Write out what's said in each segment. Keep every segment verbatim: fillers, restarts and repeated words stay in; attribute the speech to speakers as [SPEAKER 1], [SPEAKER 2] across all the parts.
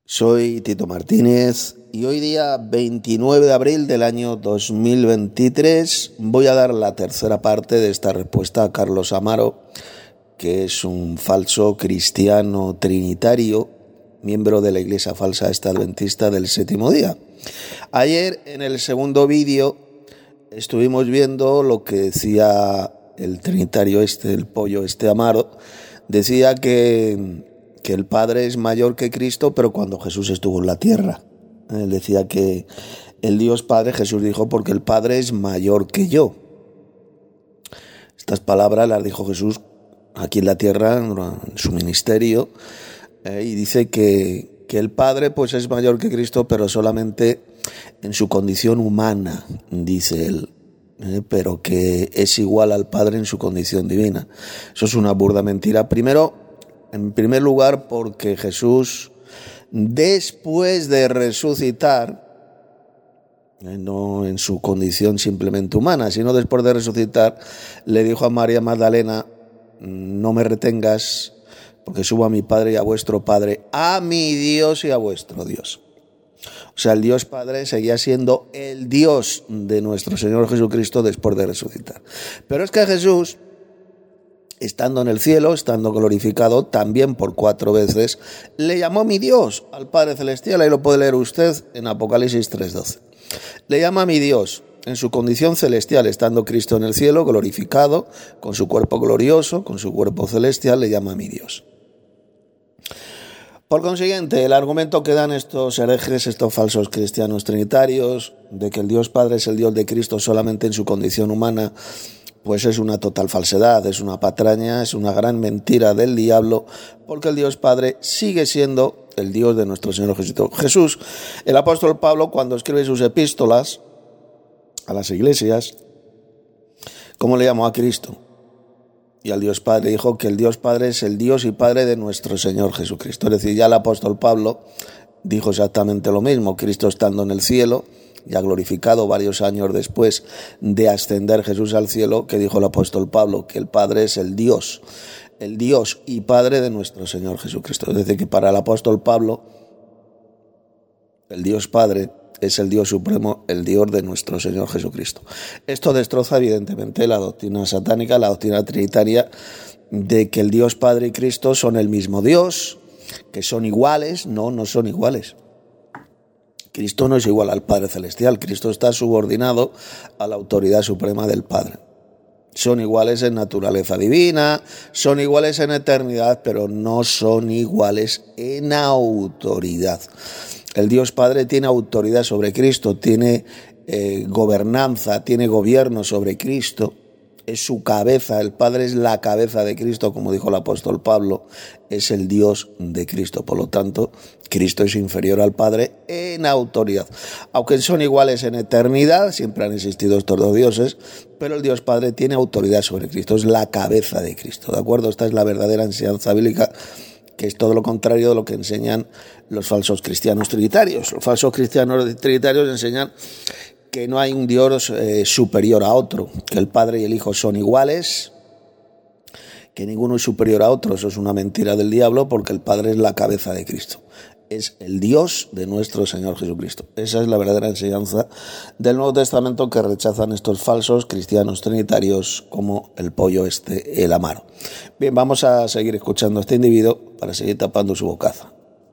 [SPEAKER 1] Soy Tito Martínez y hoy día veintinueve de abril del año dos mil veintitrés voy a dar la tercera parte de esta respuesta a Carlos Amaro, que es un falso cristiano trinitario, miembro de la Iglesia Falsa Esta Adventista del Séptimo Día. Ayer en el segundo vídeo estuvimos viendo lo que decía el trinitario este, el pollo este Amaro. Decía que, que el Padre es mayor que Cristo, pero cuando Jesús estuvo en la tierra. Él decía que el Dios Padre, Jesús dijo, porque el Padre es mayor que yo. Estas palabras las dijo Jesús aquí en la tierra, en su ministerio, eh, y dice que, que el Padre pues es mayor que Cristo, pero solamente en su condición humana, dice él. Eh, pero que es igual al Padre en su condición divina. Eso es una burda mentira. Primero, en primer lugar, porque Jesús, después de resucitar, eh, no en su condición simplemente humana, sino después de resucitar, le dijo a María Magdalena: no me retengas, porque subo a mi Padre y a vuestro Padre, a mi Dios y a vuestro Dios. O sea, el Dios Padre seguía siendo el Dios de nuestro Señor Jesucristo después de resucitar. Pero es que Jesús, estando en el cielo, estando glorificado también por cuatro veces, le llamó mi Dios al Padre Celestial. Ahí lo puede leer usted en Apocalipsis tres doce. Le llama mi Dios en su condición celestial, estando Cristo en el cielo, glorificado, con su cuerpo glorioso, con su cuerpo celestial, le llama mi Dios. Por consiguiente, el argumento que dan estos herejes, estos falsos cristianos trinitarios, de que el Dios Padre es el Dios de Cristo solamente en su condición humana, pues es una total falsedad, es una patraña, es una gran mentira del diablo, porque el Dios Padre sigue siendo el Dios de nuestro Señor Jesucristo. Jesús, el apóstol Pablo, cuando escribe sus epístolas a las iglesias, ¿cómo le llamó a Cristo? Y al Dios Padre dijo que el Dios Padre es el Dios y Padre de nuestro Señor Jesucristo. Es decir, ya el apóstol Pablo dijo exactamente lo mismo. Cristo estando en el cielo, ya glorificado varios años después de ascender Jesús al cielo, que dijo el apóstol Pablo, que el Padre es el Dios, el Dios y Padre de nuestro Señor Jesucristo. Es decir, que para el apóstol Pablo, el Dios Padre es el Dios supremo, el Dios de nuestro Señor Jesucristo. Esto destroza evidentemente la doctrina satánica, la doctrina trinitaria, de que el Dios Padre y Cristo son el mismo Dios, que son iguales. No, no son iguales. Cristo no es igual al Padre Celestial. Cristo está subordinado a la autoridad suprema del Padre. Son iguales en naturaleza divina, son iguales en eternidad, pero no son iguales en autoridad. El Dios Padre tiene autoridad sobre Cristo, tiene eh, gobernanza, tiene gobierno sobre Cristo, es su cabeza. El Padre es la cabeza de Cristo, como dijo el apóstol Pablo, es el Dios de Cristo. Por lo tanto, Cristo es inferior al Padre en autoridad. Aunque son iguales en eternidad, siempre han existido estos dos dioses, pero el Dios Padre tiene autoridad sobre Cristo, es la cabeza de Cristo, ¿de acuerdo? Esta es la verdadera enseñanza bíblica, que es todo lo contrario de lo que enseñan los falsos cristianos trinitarios. Los falsos cristianos trinitarios enseñan que no hay un Dios eh, superior a otro, que el Padre y el Hijo son iguales, que ninguno es superior a otro. Eso es una mentira del diablo, porque el Padre es la cabeza de Cristo, es el Dios de nuestro Señor Jesucristo. Esa es la verdadera enseñanza del Nuevo Testamento, que rechazan estos falsos cristianos trinitarios como el pollo este, el Amaro. Bien, vamos a seguir escuchando a este individuo para seguir tapando su bocaza.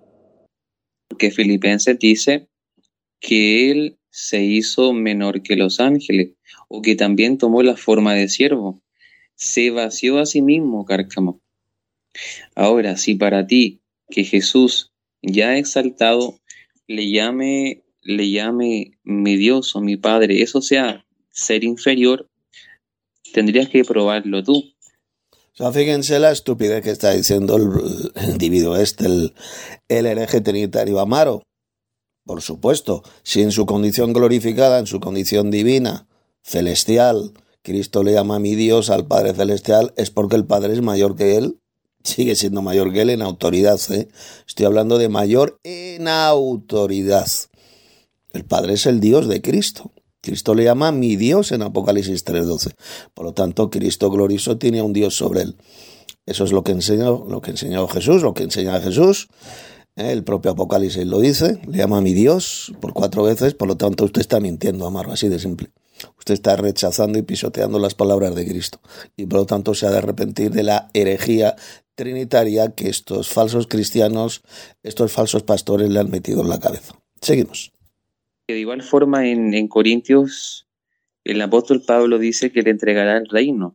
[SPEAKER 2] Porque Filipenses dice que él se hizo menor que los ángeles, o que también tomó la forma de siervo, se vació a sí mismo, Cárcamo. Ahora, si para ti, que Jesús ya exaltado, le llame, le llame mi Dios o mi Padre, eso sea ser inferior, tendrías que probarlo tú.
[SPEAKER 1] O sea, fíjense la estupidez que está diciendo el, el individuo este, el, el hereje trinitario Amaro. Por supuesto, si en su condición glorificada, en su condición divina, celestial, Cristo le llama a mi Dios, al Padre Celestial, es porque el Padre es mayor que él, sigue siendo mayor que él en autoridad, ¿eh? Estoy hablando de mayor en autoridad. El Padre es el Dios de Cristo. Cristo le llama mi Dios en Apocalipsis tres doce. Por lo tanto, Cristo glorioso tiene un Dios sobre él. Eso es lo que enseñó, lo que enseñó Jesús, lo que enseña Jesús ¿Eh? El propio Apocalipsis lo dice, le llama a mi Dios por cuatro veces, por lo tanto usted está mintiendo, Amaro, así de simple. Usted está rechazando y pisoteando las palabras de Cristo y por lo tanto se ha de arrepentir de la herejía trinitaria que estos falsos cristianos, estos falsos pastores le han metido en la cabeza. Seguimos.
[SPEAKER 2] De igual forma en, en Corintios el apóstol Pablo dice que le entregará el reino.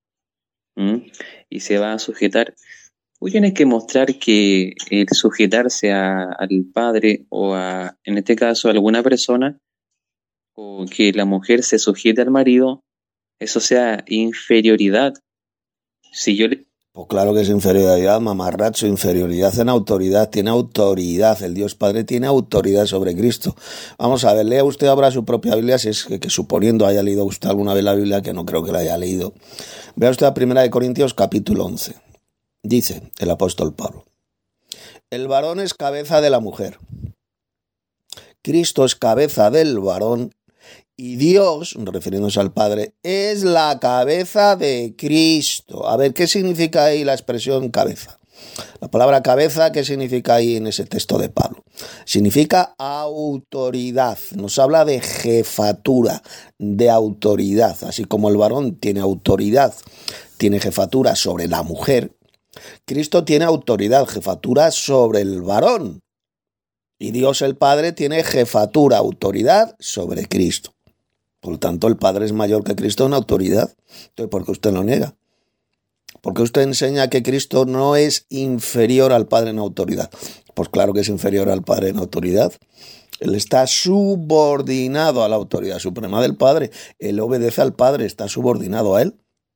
[SPEAKER 2] ¿Mm? Y se va a sujetar. Tú tienes que mostrar que el sujetarse a, al padre o a, en este caso, a alguna persona, o que la mujer se sujete al marido, eso sea inferioridad. Si yo le...
[SPEAKER 1] Pues claro que es inferioridad, mamarracho, inferioridad en autoridad, tiene autoridad, el Dios Padre tiene autoridad sobre Cristo. Vamos a ver, lea usted ahora su propia Biblia, si es que, que suponiendo haya leído usted alguna vez la Biblia, que no creo que la haya leído. Vea usted la primera de Corintios capítulo once. Dice el apóstol Pablo: el varón es cabeza de la mujer, Cristo es cabeza del varón, y Dios, refiriéndose al Padre, es la cabeza de Cristo. A ver, ¿qué significa ahí la expresión cabeza? La palabra cabeza, ¿qué significa ahí en ese texto de Pablo? Significa autoridad. Nos habla de jefatura, de autoridad. Así como el varón tiene autoridad, tiene jefatura sobre la mujer, Cristo tiene autoridad, jefatura sobre el varón. Y Dios el Padre tiene jefatura, autoridad sobre Cristo. Por lo tanto, el Padre es mayor que Cristo en autoridad. Entonces, ¿por qué usted lo niega? ¿Por qué usted enseña que Cristo no es inferior al Padre en autoridad? Pues claro que es inferior al Padre en autoridad. Él está subordinado a la autoridad suprema del Padre. Él obedece al Padre, está subordinado a Él.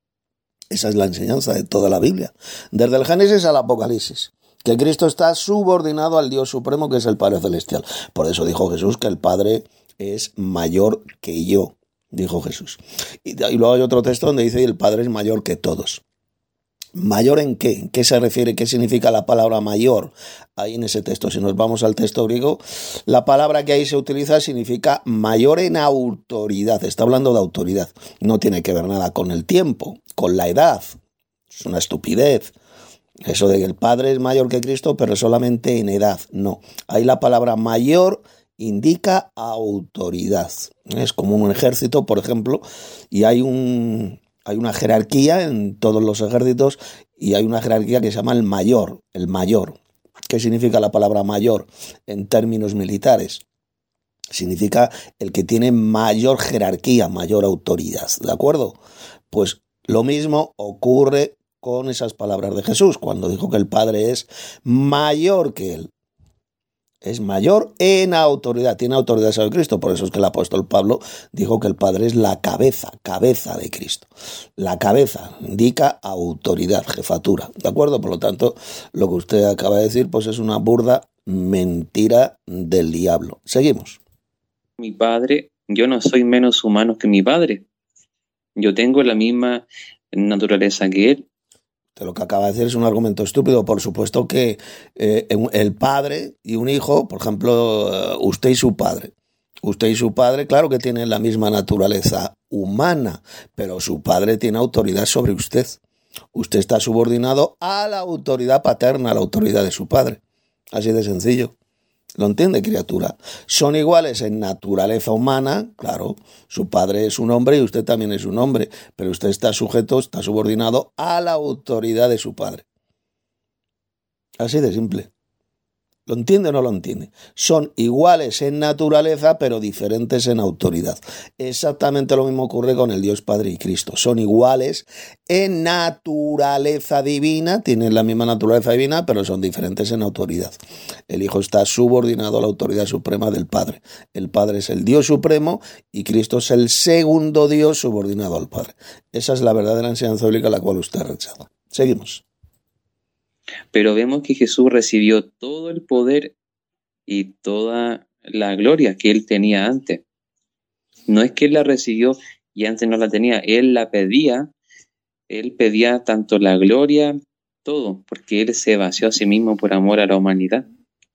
[SPEAKER 1] Esa es la enseñanza de toda la Biblia, desde el Génesis al Apocalipsis, que Cristo está subordinado al Dios Supremo, que es el Padre Celestial. Por eso dijo Jesús que el Padre es mayor que yo, dijo Jesús. Y, y luego hay otro texto donde dice, el Padre es mayor que todos. ¿Mayor en qué? ¿En qué se refiere? ¿Qué significa la palabra mayor ahí en ese texto? Si nos vamos al texto griego, la palabra que ahí se utiliza significa mayor en autoridad. Está hablando de autoridad. No tiene que ver nada con el tiempo, con la edad. Es una estupidez. Eso de que el Padre es mayor que Cristo, pero solamente en edad. No. Ahí la palabra mayor indica autoridad. Es como un ejército, por ejemplo, y hay un... Hay una jerarquía en todos los ejércitos y hay una jerarquía que se llama el mayor, el mayor. ¿Qué significa la palabra mayor en términos militares? Significa el que tiene mayor jerarquía, mayor autoridad, ¿de acuerdo? Pues lo mismo ocurre con esas palabras de Jesús, cuando dijo que el Padre es mayor que él. Es mayor en autoridad, tiene autoridad sobre Cristo. Por eso es que el apóstol Pablo dijo que el Padre es la cabeza, cabeza de Cristo. La cabeza indica autoridad, jefatura, ¿de acuerdo? Por lo tanto, lo que usted acaba de decir, pues es una burda mentira del diablo. Seguimos.
[SPEAKER 2] Mi padre, yo no soy menos humano que mi padre. Yo tengo la misma naturaleza que él.
[SPEAKER 1] Lo que acaba de decir es un argumento estúpido. Por supuesto que eh, el padre y un hijo, por ejemplo, usted y su padre. Usted y su padre, claro que tienen la misma naturaleza humana, pero su padre tiene autoridad sobre usted. Usted está subordinado a la autoridad paterna, a la autoridad de su padre. Así de sencillo. ¿Lo entiende, criatura? Son iguales en naturaleza humana, claro, su padre es un hombre y usted también es un hombre, pero usted está sujeto, está subordinado a la autoridad de su padre. Así de simple. ¿Lo entiende o no lo entiende? Son iguales en naturaleza, pero diferentes en autoridad. Exactamente lo mismo ocurre con el Dios Padre y Cristo. Son iguales en naturaleza divina, tienen la misma naturaleza divina, pero son diferentes en autoridad. El Hijo está subordinado a la autoridad suprema del Padre. El Padre es el Dios supremo y Cristo es el segundo Dios subordinado al Padre. Esa es la verdadera enseñanza bíblica la cual usted rechaza. Seguimos.
[SPEAKER 2] Pero vemos que Jesús recibió todo el poder y toda la gloria que él tenía antes. No es que él la recibió y antes no la tenía, él la pedía, él pedía tanto la gloria, todo, porque él se vació a sí mismo por amor a la humanidad.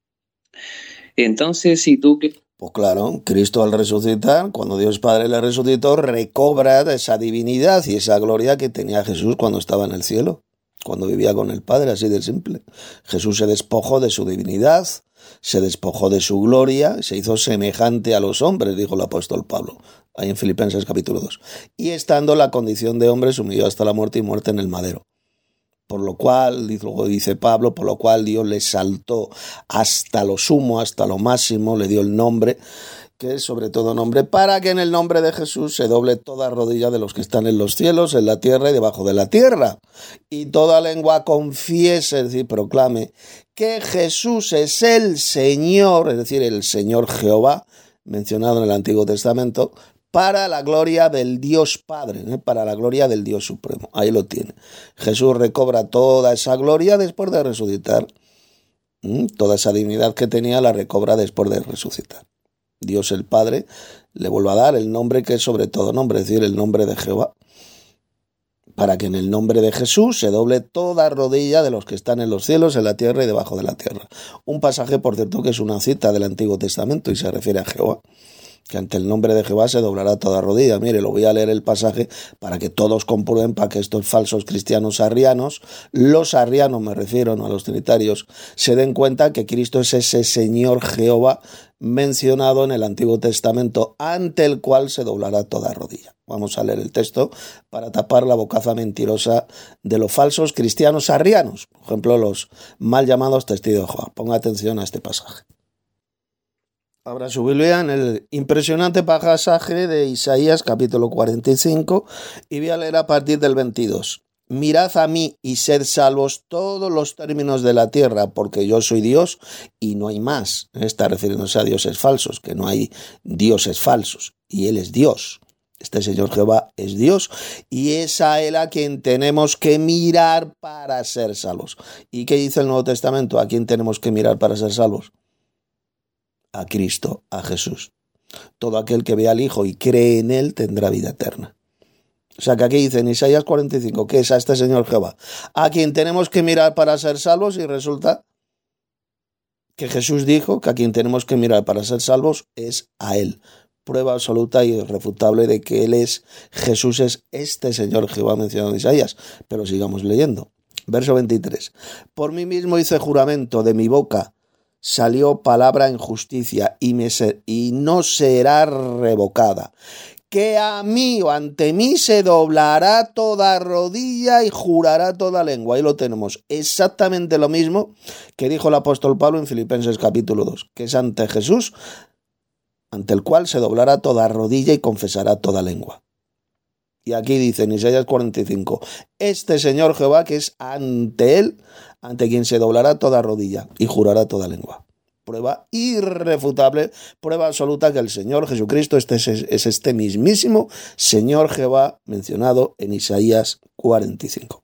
[SPEAKER 2] Entonces, si tú...
[SPEAKER 1] Pues claro, Cristo al resucitar, cuando Dios Padre le resucitó, recobra esa divinidad y esa gloria que tenía Jesús cuando estaba en el cielo. cuando vivía con el Padre, así de simple. Jesús se despojó de su divinidad, se despojó de su gloria, se hizo semejante a los hombres, dijo el apóstol Pablo, ahí en Filipenses capítulo dos. Y estando en la condición de hombre, se humilló hasta la muerte y muerte en el madero. Por lo cual, dice Pablo, por lo cual Dios le exaltó hasta lo sumo, hasta lo máximo, le dio el nombre, que es sobre todo nombre, para que en el nombre de Jesús se doble toda rodilla de los que están en los cielos, en la tierra y debajo de la tierra. Y toda lengua confiese, es decir, proclame, que Jesús es el Señor, es decir, el Señor Jehová, mencionado en el Antiguo Testamento, para la gloria del Dios Padre, ¿eh? para la gloria del Dios Supremo. Ahí lo tiene. Jesús recobra toda esa gloria después de resucitar. ¿Mm? Toda esa dignidad que tenía la recobra después de resucitar. Dios el Padre le vuelve a dar el nombre que es sobre todo nombre, es decir, el nombre de Jehová, para que en el nombre de Jesús se doble toda rodilla de los que están en los cielos, en la tierra y debajo de la tierra. Un pasaje, por cierto, que es una cita del Antiguo Testamento y se refiere a Jehová, que ante el nombre de Jehová se doblará toda rodilla. Mire, lo voy a leer el pasaje para que todos comprueben, para que estos falsos cristianos arrianos, los arrianos me refiero, no a los trinitarios, se den cuenta que Cristo es ese Señor Jehová mencionado en el Antiguo Testamento, ante el cual se doblará toda rodilla. Vamos a leer el texto para tapar la bocaza mentirosa de los falsos cristianos arrianos, por ejemplo, los mal llamados testigos de Jehová. Ponga atención a este pasaje. Abra su Biblia en el impresionante pasaje de Isaías capítulo cuarenta y cinco y voy a leer a partir del veintidós. Mirad a mí y sed salvos todos los términos de la tierra, porque yo soy Dios y no hay más. Está refiriéndose a dioses falsos, que no hay dioses falsos, y Él es Dios. Este Señor Jehová es Dios y es a Él a quien tenemos que mirar para ser salvos. ¿Y qué dice el Nuevo Testamento? ¿A quién tenemos que mirar para ser salvos? A Cristo, a Jesús. Todo aquel que ve al Hijo y cree en Él tendrá vida eterna. O sea que aquí dice en Isaías cuarenta y cinco que es a este Señor Jehová, a quien tenemos que mirar para ser salvos, y resulta que Jesús dijo que a quien tenemos que mirar para ser salvos es a Él. Prueba absoluta y irrefutable de que Él es, Jesús es este Señor Jehová mencionado en Isaías. Pero sigamos leyendo. Verso veintitrés. Por mí mismo hice juramento, de mi boca salió palabra en justicia y, me ser, y no será revocada. Que a mí o ante mí se doblará toda rodilla y jurará toda lengua. Ahí lo tenemos. Exactamente lo mismo que dijo el apóstol Pablo en Filipenses capítulo dos, que es ante Jesús, ante el cual se doblará toda rodilla y confesará toda lengua. Y aquí dice en Isaías cuarenta y cinco, este Señor Jehová, que es ante Él, ante quien se doblará toda rodilla y jurará toda lengua. Prueba irrefutable, prueba absoluta que el Señor Jesucristo este es, es este mismísimo Señor Jehová mencionado en Isaías cuarenta y cinco.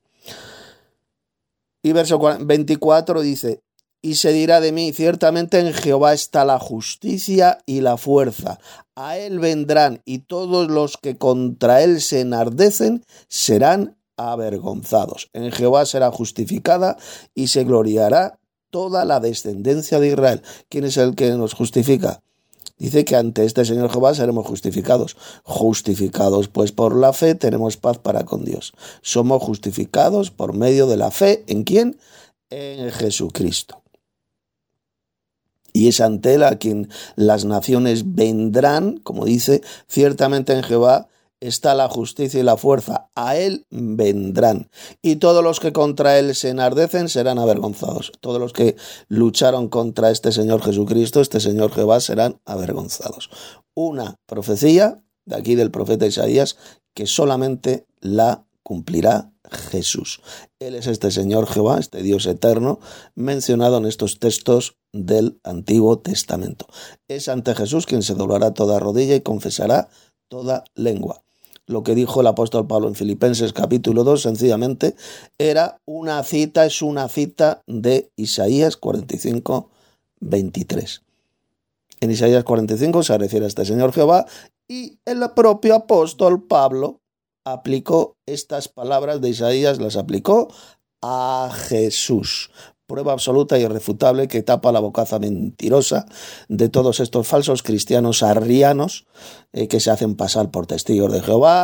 [SPEAKER 1] Y verso veinticuatro dice, y se dirá de mí, ciertamente en Jehová está la justicia y la fuerza. A Él vendrán y todos los que contra Él se enardecen serán avergonzados. En Jehová será justificada y se gloriará toda la descendencia de Israel. ¿Quién es el que nos justifica? Dice que ante este Señor Jehová seremos justificados. Justificados pues por la fe tenemos paz para con Dios. Somos justificados por medio de la fe. ¿En quién? En Jesucristo. Y es ante Él a quien las naciones vendrán, como dice, ciertamente en Jehová está la justicia y la fuerza, a Él vendrán. Y todos los que contra Él se enardecen serán avergonzados. Todos los que lucharon contra este Señor Jesucristo, este Señor Jehová, serán avergonzados. Una profecía de aquí del profeta Isaías que solamente la cumplirá Jesús. Él es este Señor Jehová, este Dios eterno, mencionado en estos textos del Antiguo Testamento. Es ante Jesús quien se doblará toda rodilla y confesará toda lengua. Lo que dijo el apóstol Pablo en Filipenses capítulo dos, sencillamente, era una cita, es una cita de Isaías cuarenta y cinco, veintitrés. En Isaías cuarenta y cinco se refiere a este Señor Jehová y el propio apóstol Pablo aplicó estas palabras de Isaías, las aplicó a Jesús. Prueba absoluta y irrefutable que tapa la bocaza mentirosa de todos estos falsos cristianos arrianos eh, que se hacen pasar por testigos de Jehová,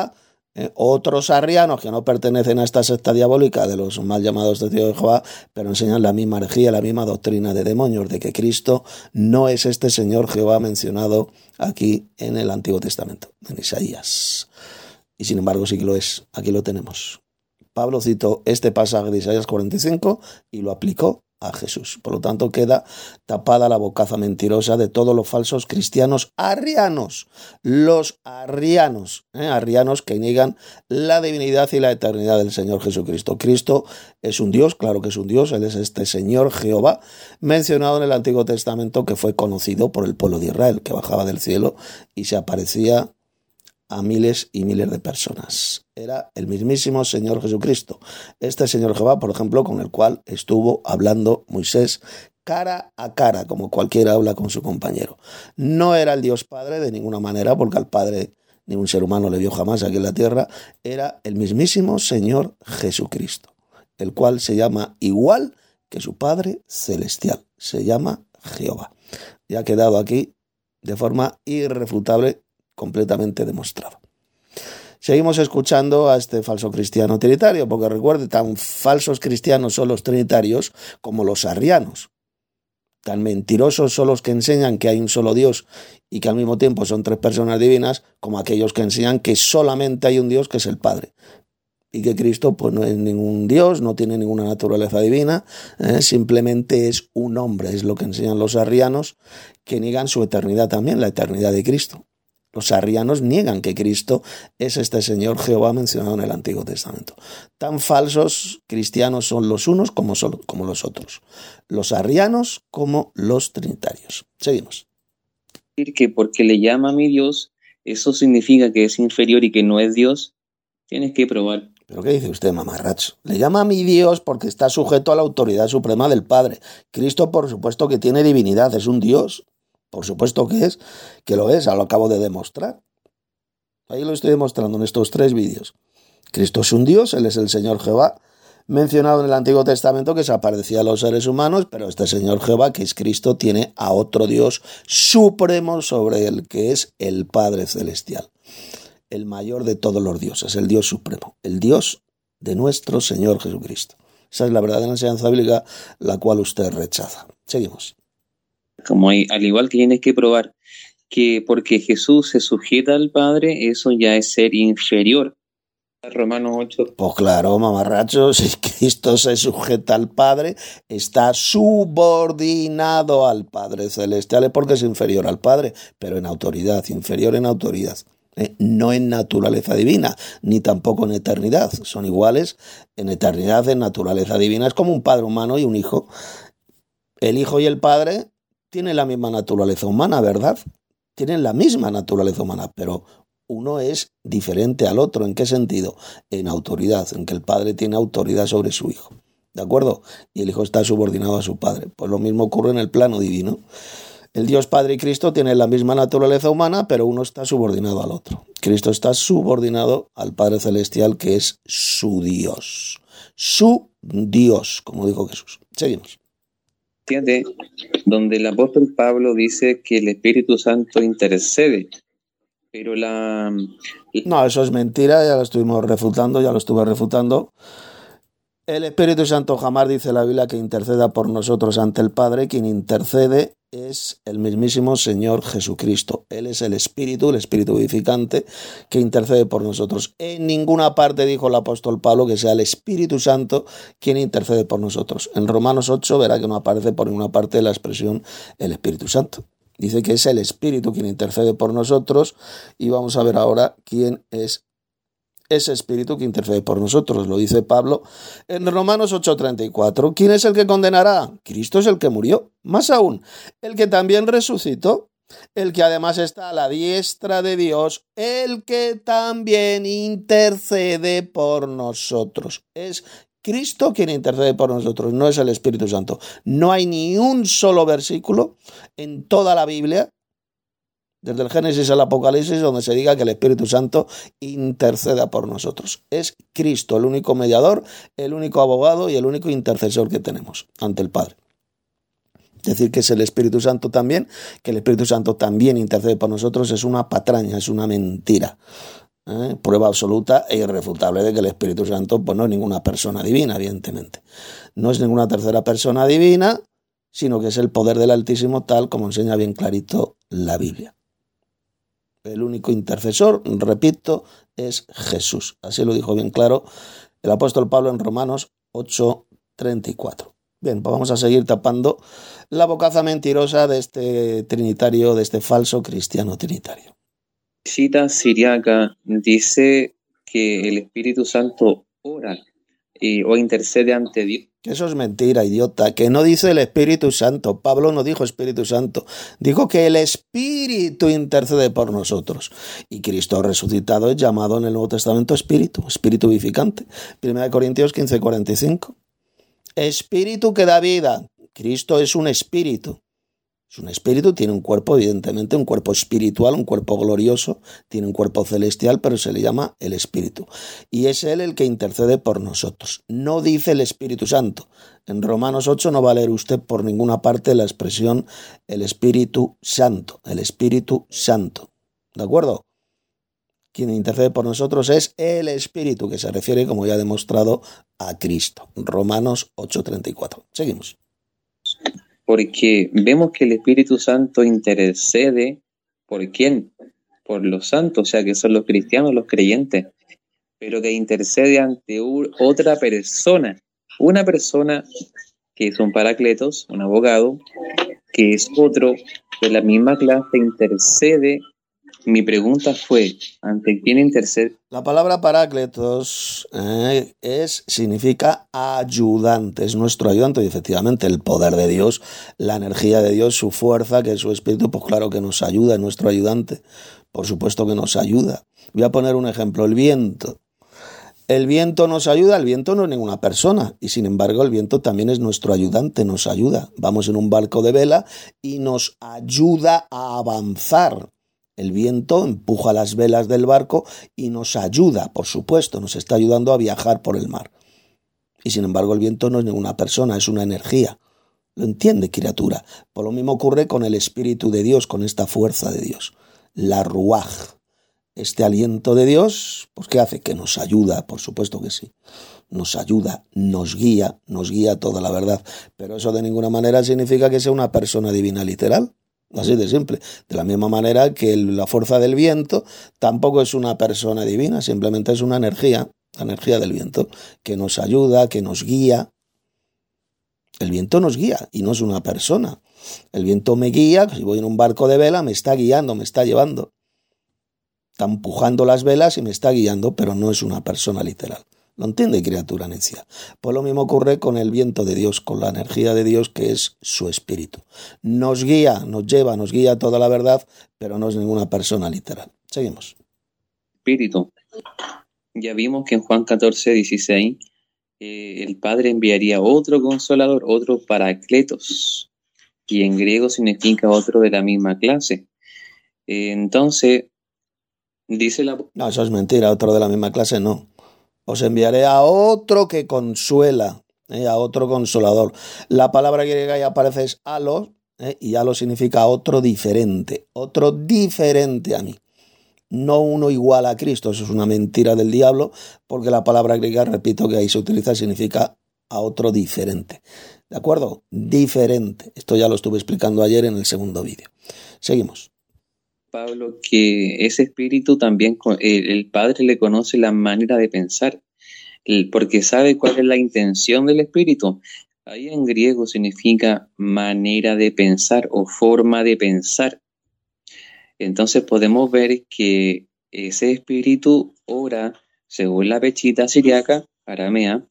[SPEAKER 1] Eh, otros arrianos que no pertenecen a esta secta diabólica de los mal llamados testigos de Jehová, pero enseñan la misma herejía, la misma doctrina de demonios, de que Cristo no es este Señor Jehová mencionado aquí en el Antiguo Testamento, en Isaías. Y sin embargo sí que lo es, aquí lo tenemos. Pablo citó este pasaje de Isaías cuarenta y cinco y lo aplicó a Jesús. Por lo tanto, queda tapada la bocaza mentirosa de todos los falsos cristianos arrianos. Los arrianos, ¿eh? arrianos que niegan la divinidad y la eternidad del Señor Jesucristo. Cristo es un Dios, claro que es un Dios, Él es este Señor Jehová, mencionado en el Antiguo Testamento, que fue conocido por el pueblo de Israel, que bajaba del cielo y se aparecía a miles y miles de personas. Era el mismísimo Señor Jesucristo. Este Señor Jehová, por ejemplo, con el cual estuvo hablando Moisés cara a cara, como cualquiera habla con su compañero. No era el Dios Padre de ninguna manera, porque al Padre ningún ser humano le vio jamás aquí en la tierra. Era el mismísimo Señor Jesucristo, el cual se llama igual que su Padre celestial. Se llama Jehová. Y ha quedado aquí de forma irrefutable, completamente demostrado. Seguimos escuchando a este falso cristiano trinitario, porque recuerde, tan falsos cristianos son los trinitarios como los arrianos. Tan mentirosos son los que enseñan que hay un solo Dios y que al mismo tiempo son tres personas divinas, como aquellos que enseñan que solamente hay un Dios, que es el Padre. Y que Cristo pues no es ningún Dios, no tiene ninguna naturaleza divina, ¿eh? Simplemente es un hombre, es lo que enseñan los arrianos, que niegan su eternidad también, la eternidad de Cristo. Los arrianos niegan que Cristo es este Señor Jehová mencionado en el Antiguo Testamento. Tan falsos cristianos son los unos como, son, como los otros. Los arrianos como los trinitarios. Seguimos.
[SPEAKER 2] Que porque le llama a mi Dios, eso significa que es inferior y que no es Dios. Tienes que probar.
[SPEAKER 1] ¿Pero qué dice usted, mamarracho? Le llama a mi Dios porque está sujeto a la autoridad suprema del Padre. Cristo, por supuesto, que tiene divinidad, es un Dios. Por supuesto que es, que lo es, lo acabo de demostrar. Ahí lo estoy demostrando en estos tres vídeos. Cristo es un Dios, Él es el Señor Jehová, mencionado en el Antiguo Testamento, que se aparecía a los seres humanos, pero este Señor Jehová, que es Cristo, tiene a otro Dios supremo sobre él, que es el Padre Celestial, el mayor de todos los dioses, el Dios supremo, el Dios de nuestro Señor Jesucristo. Esa es la verdadera enseñanza bíblica, la cual usted rechaza. Seguimos.
[SPEAKER 2] Como hay, al igual que tienes que probar que porque Jesús se sujeta al Padre, eso ya es ser inferior. Romanos ocho.
[SPEAKER 1] Pues claro, mamarracho, si Cristo se sujeta al Padre, está subordinado al Padre Celestial, es porque es inferior al Padre, pero en autoridad, inferior en autoridad. Eh, no en naturaleza divina, ni tampoco en eternidad. Son iguales en eternidad, en naturaleza divina. Es como un padre humano y un hijo. El hijo y el padre tienen la misma naturaleza humana, ¿verdad? Tienen la misma naturaleza humana, pero uno es diferente al otro. ¿En qué sentido? En autoridad, en que el padre tiene autoridad sobre su hijo, ¿de acuerdo? Y el hijo está subordinado a su padre. Pues lo mismo ocurre en el plano divino. El Dios Padre y Cristo tienen la misma naturaleza humana, pero uno está subordinado al otro. Cristo está subordinado al Padre Celestial, que es su Dios. Su Dios, como dijo Jesús. Seguimos.
[SPEAKER 2] Donde el apóstol Pablo dice que el Espíritu Santo intercede, pero la...
[SPEAKER 1] No, eso es mentira, ya lo estuvimos refutando, ya lo estuve refutando. El Espíritu Santo jamás dice la Biblia que interceda por nosotros ante el Padre. Quien intercede es el mismísimo Señor Jesucristo. Él es el Espíritu, el Espíritu vivificante, que intercede por nosotros. En ninguna parte dijo el apóstol Pablo que sea el Espíritu Santo quien intercede por nosotros. En Romanos ocho verá que no aparece por ninguna parte la expresión el Espíritu Santo. Dice que es el Espíritu quien intercede por nosotros, y vamos a ver ahora quién es ese Espíritu que intercede por nosotros. Lo dice Pablo en Romanos ocho treinta y cuatro. ¿Quién es el que condenará? Cristo es el que murió. Más aún, el que también resucitó, el que además está a la diestra de Dios, el que también intercede por nosotros. Es Cristo quien intercede por nosotros, no es el Espíritu Santo. No hay ni un solo versículo en toda la Biblia, desde el Génesis al Apocalipsis, donde se diga que el Espíritu Santo interceda por nosotros. Es Cristo el único mediador, el único abogado y el único intercesor que tenemos ante el Padre. Decir que es el Espíritu Santo también, que el Espíritu Santo también intercede por nosotros, es una patraña, es una mentira. ¿eh? Prueba absoluta e irrefutable de que el Espíritu Santo pues, no es ninguna persona divina, evidentemente. No es ninguna tercera persona divina, sino que es el poder del Altísimo, tal como enseña bien clarito la Biblia. El único intercesor, repito, es Jesús. Así lo dijo bien claro el apóstol Pablo en Romanos ocho treinta y cuatro. Bien, pues vamos a seguir tapando la bocaza mentirosa de este trinitario, de este falso cristiano trinitario.
[SPEAKER 2] Cita siriaca dice que el Espíritu Santo ora y, o intercede ante Dios.
[SPEAKER 1] Eso es mentira, idiota, que no dice el Espíritu Santo. Pablo no dijo Espíritu Santo, dijo que el Espíritu intercede por nosotros. Y Cristo resucitado es llamado en el Nuevo Testamento Espíritu, Espíritu vivificante. Primera de Corintios quince cuarenta y cinco. Espíritu que da vida. Cristo es un espíritu. Es un espíritu, tiene un cuerpo, evidentemente, un cuerpo espiritual, un cuerpo glorioso, tiene un cuerpo celestial, pero se le llama el Espíritu. Y es Él el que intercede por nosotros. No dice el Espíritu Santo. En Romanos ocho no va a leer usted por ninguna parte la expresión el Espíritu Santo, el Espíritu Santo. ¿De acuerdo? Quien intercede por nosotros es el Espíritu, que se refiere, como ya he demostrado, a Cristo. Romanos ocho treinta y cuatro. Seguimos.
[SPEAKER 2] Porque vemos que el Espíritu Santo intercede ¿por quién? Por los santos, o sea que son los cristianos, los creyentes, pero que intercede ante otra persona, una persona que es un paracletos, un abogado, que es otro de la misma clase, intercede. Mi pregunta fue, ¿ante quién intercede?
[SPEAKER 1] La palabra parácletos eh, es, significa ayudante, es nuestro ayudante y efectivamente el poder de Dios, la energía de Dios, su fuerza, que es su espíritu, pues claro que nos ayuda, es nuestro ayudante, por supuesto que nos ayuda. Voy a poner un ejemplo, el viento. El viento nos ayuda, el viento no es ninguna persona y sin embargo el viento también es nuestro ayudante, nos ayuda. Vamos en un barco de vela y nos ayuda a avanzar. El viento empuja las velas del barco y nos ayuda, por supuesto, nos está ayudando a viajar por el mar. Y sin embargo el viento no es ninguna persona, es una energía. ¿Lo entiende, criatura? Por lo mismo ocurre con el Espíritu de Dios, con esta fuerza de Dios. La ruaj, este aliento de Dios, pues ¿qué hace? Que nos ayuda, por supuesto que sí. Nos ayuda, nos guía, nos guía toda la verdad. Pero eso de ninguna manera significa que sea una persona divina literal. Así de simple. De la misma manera que la fuerza del viento tampoco es una persona divina, simplemente es una energía, la energía del viento, que nos ayuda, que nos guía. El viento nos guía y no es una persona. El viento me guía, si voy en un barco de vela, me está guiando, me está llevando. Está empujando las velas y me está guiando, pero no es una persona literal. ¿Lo entiende, criatura necia? Pues lo mismo ocurre con el viento de Dios, con la energía de Dios que es su espíritu. Nos guía, nos lleva, nos guía toda la verdad, pero no es ninguna persona literal. Seguimos.
[SPEAKER 2] Espíritu. Ya vimos que en Juan catorce, dieciséis, eh, el Padre enviaría otro consolador, otro paracletos, y en griego significa otro de la misma clase. Eh, entonces, dice la...
[SPEAKER 1] No, eso es mentira, otro de la misma clase no. Os enviaré a otro que consuela, ¿eh? a otro consolador. La palabra griega que aparece es alos, ¿eh? y alos significa otro diferente, otro diferente a mí. No uno igual a Cristo, eso es una mentira del diablo, porque la palabra griega, repito, que ahí se utiliza, significa a otro diferente. ¿De acuerdo? Diferente. Esto ya lo estuve explicando ayer en el segundo vídeo. Seguimos.
[SPEAKER 2] Pablo, que ese espíritu también, el, el Padre le conoce la manera de pensar, el, porque sabe cuál es la intención del espíritu. Ahí en griego significa manera de pensar o forma de pensar. Entonces podemos ver que ese espíritu ora, según la pechita siriaca, aramea,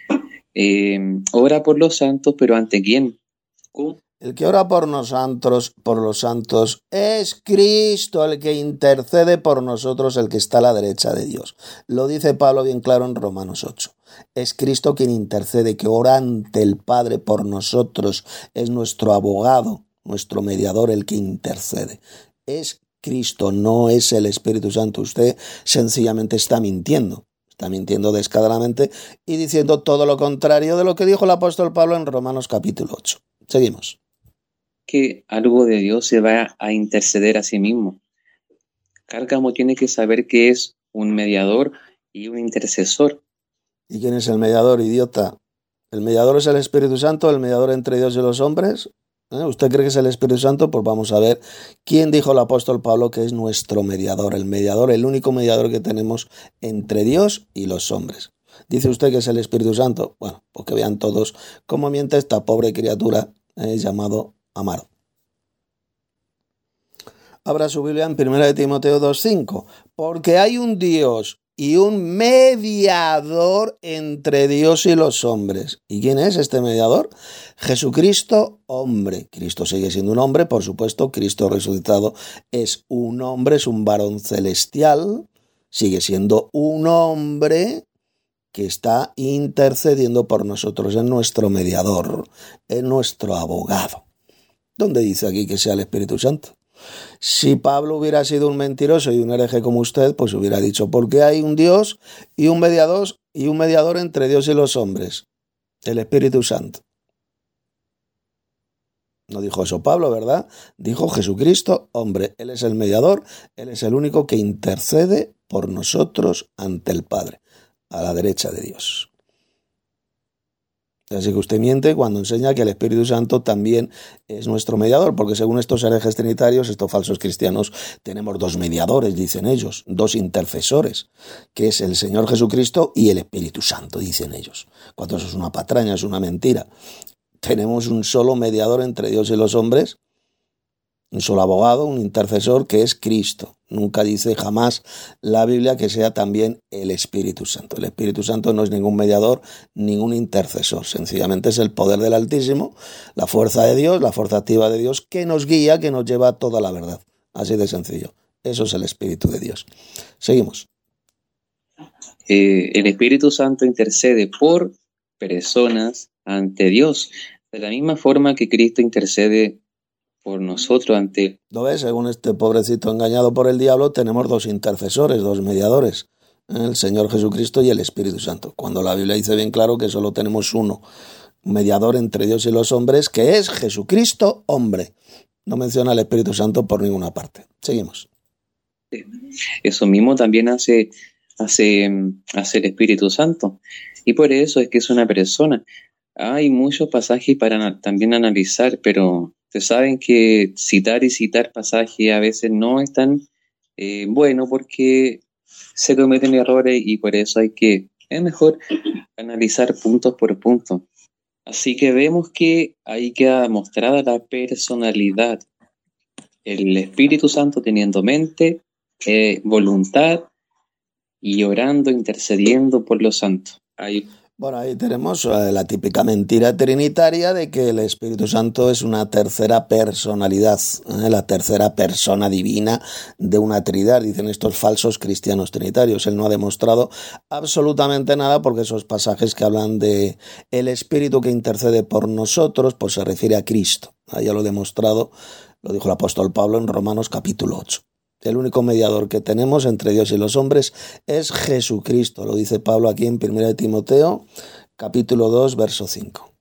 [SPEAKER 2] eh, ora por los santos, pero ¿ante quién? ¿Cómo?
[SPEAKER 1] El que ora por nosotros, por los santos, es Cristo el que intercede por nosotros, el que está a la derecha de Dios. Lo dice Pablo bien claro en Romanos ocho. Es Cristo quien intercede, que ora ante el Padre por nosotros. Es nuestro abogado, nuestro mediador, el que intercede. Es Cristo, no es el Espíritu Santo. Usted sencillamente está mintiendo. Está mintiendo descaradamente y diciendo todo lo contrario de lo que dijo el apóstol Pablo en Romanos capítulo ocho. Seguimos.
[SPEAKER 2] Que algo de Dios se va a interceder a sí mismo. Cárcamo tiene que saber que es un mediador y un intercesor.
[SPEAKER 1] ¿Y quién es el mediador, idiota? ¿El mediador es el Espíritu Santo, el mediador entre Dios y los hombres? ¿Eh? ¿Usted cree que es el Espíritu Santo? Pues vamos a ver quién dijo el apóstol Pablo que es nuestro mediador, el mediador, el único mediador que tenemos entre Dios y los hombres. ¿Dice usted que es el Espíritu Santo? Bueno, pues que vean todos cómo miente esta pobre criatura eh, llamado Amaro. Abra su Biblia en primera de Timoteo dos cinco. Porque hay un Dios y un mediador entre Dios y los hombres. ¿Y quién es este mediador? Jesucristo, hombre. Cristo sigue siendo un hombre, por supuesto. Cristo resucitado es un hombre, es un varón celestial. Sigue siendo un hombre que está intercediendo por nosotros. Es nuestro mediador, es nuestro abogado. ¿Dónde dice aquí que sea el Espíritu Santo? Si Pablo hubiera sido un mentiroso y un hereje como usted, pues hubiera dicho, porque hay un Dios y un mediador, y un mediador entre Dios y los hombres, el Espíritu Santo. No dijo eso Pablo, ¿verdad? Dijo Jesucristo, hombre. Él es el mediador, Él es el único que intercede por nosotros ante el Padre, a la derecha de Dios. Así que usted miente cuando enseña que el Espíritu Santo también es nuestro mediador, porque según estos herejes trinitarios, estos falsos cristianos, tenemos dos mediadores, dicen ellos, dos intercesores, que es el Señor Jesucristo y el Espíritu Santo, dicen ellos. Cuando eso es una patraña, es una mentira. Tenemos un solo mediador entre Dios y los hombres, un solo abogado, un intercesor, que es Cristo. Nunca dice jamás la Biblia que sea también el Espíritu Santo. El Espíritu Santo no es ningún mediador, ningún intercesor. Sencillamente es el poder del Altísimo, la fuerza de Dios, la fuerza activa de Dios, que nos guía, que nos lleva a toda la verdad. Así de sencillo. Eso es el Espíritu de Dios. Seguimos.
[SPEAKER 2] Eh, el Espíritu Santo intercede por personas ante Dios, de la misma forma que Cristo intercede por nosotros ante...
[SPEAKER 1] ¿Lo ves? Según este pobrecito engañado por el diablo, tenemos dos intercesores, dos mediadores, el Señor Jesucristo y el Espíritu Santo. Cuando la Biblia dice bien claro que solo tenemos uno, un mediador entre Dios y los hombres, que es Jesucristo, hombre. No menciona al Espíritu Santo por ninguna parte. Seguimos.
[SPEAKER 2] Eso mismo también hace, hace, hace el Espíritu Santo. Y por eso es que es una persona. Hay muchos pasajes para también analizar, pero ustedes saben que citar y citar pasajes a veces no es tan eh, bueno porque se cometen errores y por eso hay que, es mejor analizar puntos por punto. Así que vemos que ahí queda mostrada la personalidad. El Espíritu Santo teniendo mente, eh, voluntad y orando, intercediendo por los santos. Ahí.
[SPEAKER 1] Bueno, ahí tenemos eh, la típica mentira trinitaria de que el Espíritu Santo es una tercera personalidad, ¿eh? la tercera persona divina de una trinidad, dicen estos falsos cristianos trinitarios. Él no ha demostrado absolutamente nada porque esos pasajes que hablan de el Espíritu que intercede por nosotros, pues se refiere a Cristo. Ahí ya lo he demostrado, lo dijo el apóstol Pablo en Romanos capítulo ocho. El único mediador que tenemos entre Dios y los hombres es Jesucristo. Lo dice Pablo aquí en primera de Timoteo, capítulo dos, verso cinco.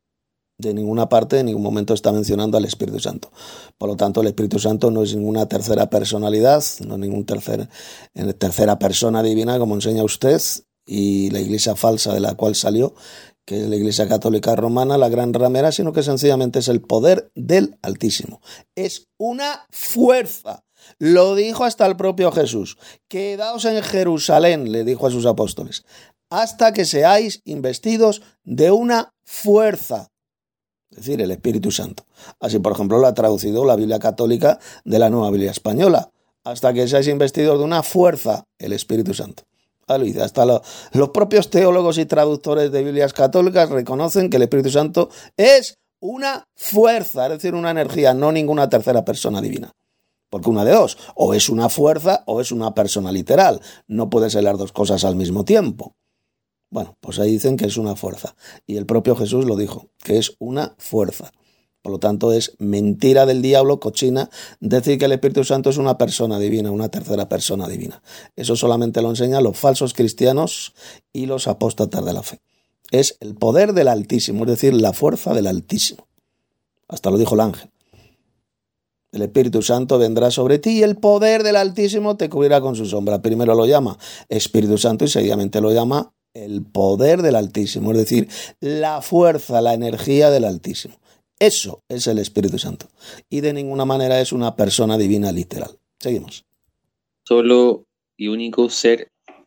[SPEAKER 1] De ninguna parte, en ningún momento está mencionando al Espíritu Santo. Por lo tanto, el Espíritu Santo no es ninguna tercera personalidad, no es ninguna tercera, tercera persona divina, como enseña usted, y la iglesia falsa de la cual salió, que es la Iglesia Católica Romana, la gran ramera, sino que sencillamente es el poder del Altísimo. Es una fuerza. Lo dijo hasta el propio Jesús. Quedaos en Jerusalén, le dijo a sus apóstoles, hasta que seáis investidos de una fuerza. Es decir, el Espíritu Santo. Así, por ejemplo, lo ha traducido la Biblia Católica de la Nueva Biblia Española. Hasta que seáis investidos de una fuerza, el Espíritu Santo. Hasta lo, los propios teólogos y traductores de Biblias católicas reconocen que el Espíritu Santo es una fuerza, es decir, una energía, no ninguna tercera persona divina. Porque una de dos, o es una fuerza o es una persona literal. No puede ser las dos cosas al mismo tiempo. Bueno, pues ahí dicen que es una fuerza. Y el propio Jesús lo dijo, que es una fuerza. Por lo tanto, es mentira del diablo, cochina, decir que el Espíritu Santo es una persona divina, una tercera persona divina. Eso solamente lo enseñan los falsos cristianos y los apóstatas de la fe. Es el poder del Altísimo, es decir, la fuerza del Altísimo. Hasta lo dijo el ángel. El Espíritu Santo vendrá sobre ti y el poder del Altísimo te cubrirá con su sombra. Primero lo llama Espíritu Santo y seguidamente lo llama el poder del Altísimo, es decir, la fuerza, la energía del Altísimo. Eso es el Espíritu Santo. Y de ninguna manera es una persona divina literal. Seguimos.
[SPEAKER 2] Solo y único ser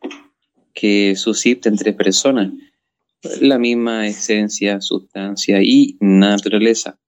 [SPEAKER 2] que suscita entre personas la misma esencia, sustancia y naturaleza.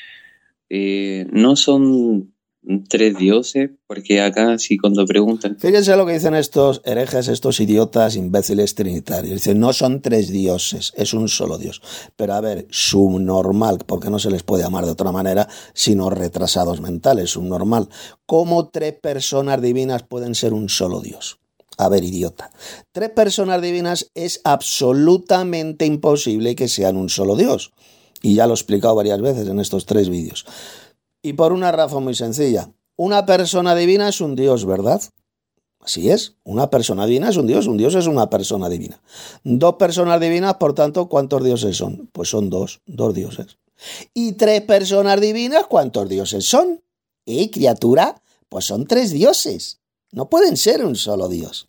[SPEAKER 2] Eh, no son tres dioses, porque acá sí cuando preguntan...
[SPEAKER 1] Fíjense lo que dicen estos herejes, estos idiotas, imbéciles trinitarios. Dicen, no son tres dioses, es un solo Dios. Pero a ver, subnormal, porque no se les puede llamar de otra manera, sino retrasados mentales, subnormal. ¿Cómo tres personas divinas pueden ser un solo Dios? A ver, idiota. Tres personas divinas es absolutamente imposible que sean un solo Dios. Y ya lo he explicado varias veces en estos tres vídeos. Y por una razón muy sencilla. Una persona divina es un Dios, ¿verdad? Así es. Una persona divina es un Dios. Un Dios es una persona divina. Dos personas divinas, por tanto, ¿cuántos dioses son? Pues son dos. Dos dioses. Y tres personas divinas, ¿cuántos dioses son? ¿Eh, criatura? Pues son tres dioses. No pueden ser un solo Dios.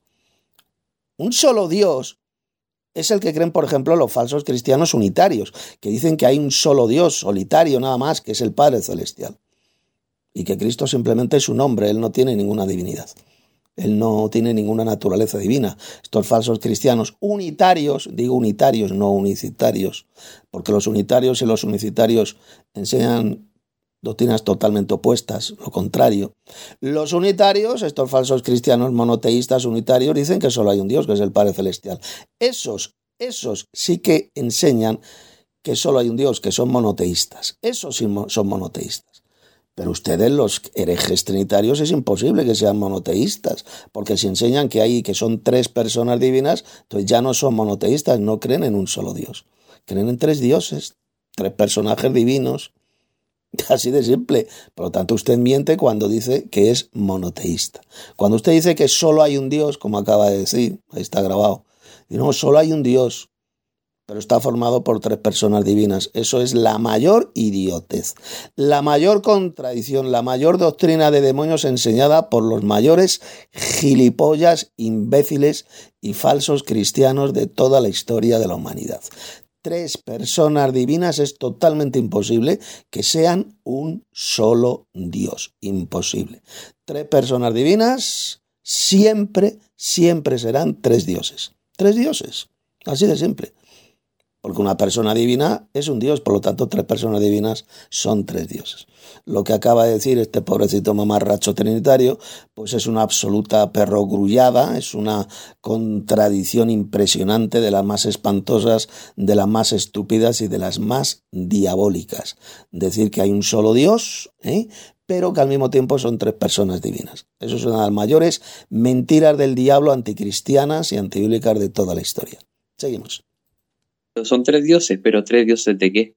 [SPEAKER 1] Un solo Dios es el que creen, por ejemplo, los falsos cristianos unitarios, que dicen que hay un solo Dios solitario nada más, que es el Padre Celestial. Y que Cristo simplemente es un hombre, Él no tiene ninguna divinidad. Él no tiene ninguna naturaleza divina. Estos falsos cristianos unitarios, digo unitarios, no unicitarios, porque los unitarios y los unicitarios enseñan doctrinas totalmente opuestas, lo contrario. Los unitarios, estos falsos cristianos monoteístas unitarios, dicen que solo hay un Dios, que es el Padre Celestial. Esos, esos sí que enseñan que solo hay un Dios, que son monoteístas. Esos sí son monoteístas. Pero ustedes, los herejes trinitarios, es imposible que sean monoteístas, porque si enseñan que hay, que son tres personas divinas, entonces ya no son monoteístas, no creen en un solo Dios. Creen en tres dioses, tres personajes divinos. Así de simple. Por lo tanto, usted miente cuando dice que es monoteísta. Cuando usted dice que solo hay un Dios, como acaba de decir, ahí está grabado, y no, solo hay un Dios, pero está formado por tres personas divinas. Eso es la mayor idiotez, la mayor contradicción, la mayor doctrina de demonios enseñada por los mayores gilipollas, imbéciles y falsos cristianos de toda la historia de la humanidad. Tres personas divinas es totalmente imposible que sean un solo Dios. Imposible. Tres personas divinas siempre, siempre serán tres dioses. Tres dioses. Así de simple. Porque una persona divina es un Dios, por lo tanto tres personas divinas son tres dioses. Lo que acaba de decir este pobrecito mamarracho trinitario, pues es una absoluta perrogrullada, es una contradicción impresionante, de las más espantosas, de las más estúpidas y de las más diabólicas. Decir que hay un solo Dios, ¿eh? pero que al mismo tiempo son tres personas divinas. Eso es una de las mayores mentiras del diablo, anticristianas y antibíblicas de toda la historia. Seguimos.
[SPEAKER 2] Son tres dioses, pero ¿tres dioses de qué?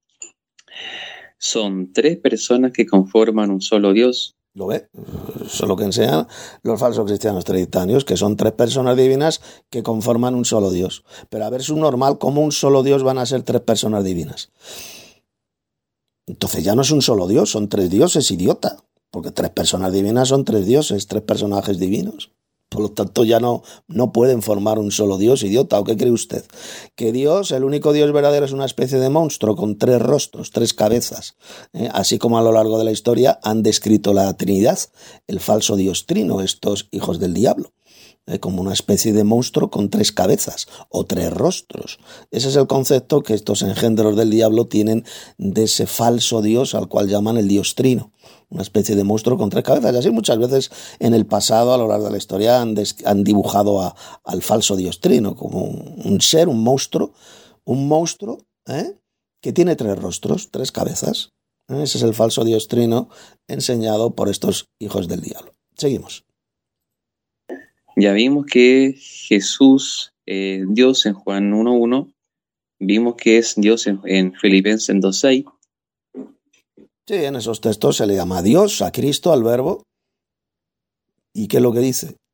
[SPEAKER 2] Son tres personas que conforman un solo Dios.
[SPEAKER 1] ¿Lo ve? Eso es lo que enseñan los falsos cristianos trinitarios, que son tres personas divinas que conforman un solo Dios. Pero a ver, es un normal, ¿cómo un solo Dios van a ser tres personas divinas? Entonces ya no es un solo Dios, son tres dioses, idiota. Porque tres personas divinas son tres dioses, tres personajes divinos. Por lo tanto, ya no, no pueden formar un solo Dios, idiota. ¿O qué cree usted? Que Dios, el único Dios verdadero, es una especie de monstruo con tres rostros, tres cabezas. ¿Eh? Así como a lo largo de la historia han descrito la Trinidad, el falso Dios trino, estos hijos del diablo. ¿Eh? Como una especie de monstruo con tres cabezas o tres rostros. Ese es el concepto que estos engendros del diablo tienen de ese falso Dios al cual llaman el Dios trino. Una especie de monstruo con tres cabezas. Y así muchas veces en el pasado, a lo largo de la historia, han, des, han dibujado a, al falso Dios trino como un, un ser, un monstruo, un monstruo ¿eh? que tiene tres rostros, tres cabezas. ¿Eh? Ese es el falso Dios trino enseñado por estos hijos del diablo. Seguimos.
[SPEAKER 2] Ya vimos que Jesús, eh, Dios en Juan uno uno, vimos que es Dios en, en Filipenses dos seis.
[SPEAKER 1] Sí, en esos textos se le llama Dios, a Cristo, al Verbo. ¿Y qué es lo que dice?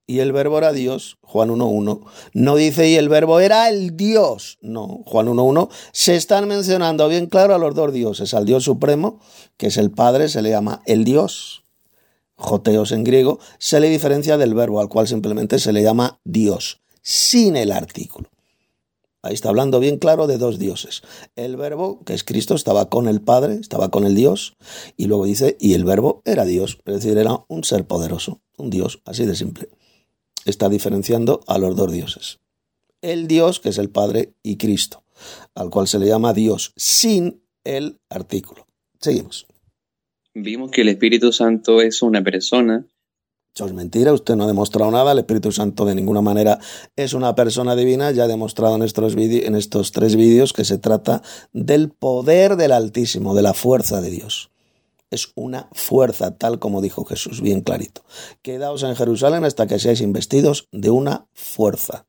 [SPEAKER 1] y el verbo era Dios, Juan uno uno. No dice y el verbo era el Dios, no, Juan uno uno. Se están mencionando bien claro a los dos dioses, al Dios supremo, que es el Padre, se le llama el Dios, joteos en griego, se le diferencia del verbo, al cual simplemente se le llama Dios, sin el artículo. Ahí está hablando bien claro de dos dioses. El verbo, que es Cristo, estaba con el Padre, estaba con el Dios, y luego dice, y el verbo era Dios, es decir, era un ser poderoso, un Dios, así de simple. Está diferenciando a los dos dioses. El Dios, que es el Padre, y Cristo, al cual se le llama Dios, sin el artículo. Seguimos.
[SPEAKER 2] Vimos que el Espíritu Santo es una persona.
[SPEAKER 1] Eso es mentira, usted no ha demostrado nada, el Espíritu Santo de ninguna manera es una persona divina, ya he demostrado en estos, en estos tres vídeos que se trata del poder del Altísimo, de la fuerza de Dios. Es una fuerza, tal como dijo Jesús, bien clarito. Quedaos en Jerusalén hasta que seáis investidos de una fuerza.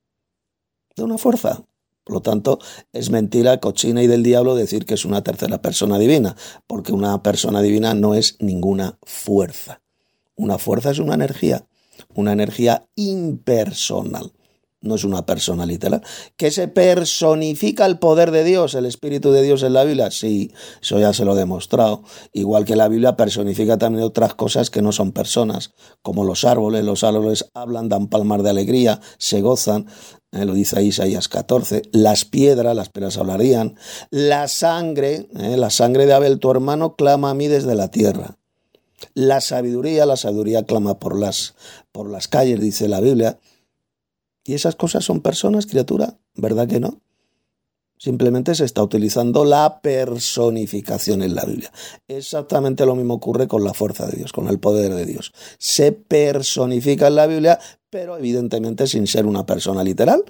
[SPEAKER 1] De una fuerza. Por lo tanto, es mentira, cochina y del diablo decir que es una tercera persona divina, porque una persona divina no es ninguna fuerza. Una fuerza es una energía, una energía impersonal. No es una persona literal. ¿Que se personifica el poder de Dios, el Espíritu de Dios en la Biblia? Sí, eso ya se lo he demostrado. Igual que la Biblia personifica también otras cosas que no son personas, como los árboles. Los árboles hablan, dan palmas de alegría, se gozan, eh, lo dice Isaías catorce. Las piedras, las piedras hablarían. La sangre, eh, la sangre de Abel, tu hermano, clama a mí desde la tierra. La sabiduría, la sabiduría clama por las, por las calles, dice la Biblia. ¿Y esas cosas son personas, criatura? ¿Verdad que no? Simplemente se está utilizando la personificación en la Biblia. Exactamente lo mismo ocurre con la fuerza de Dios, con el poder de Dios. Se personifica en la Biblia, pero evidentemente sin ser una persona literal.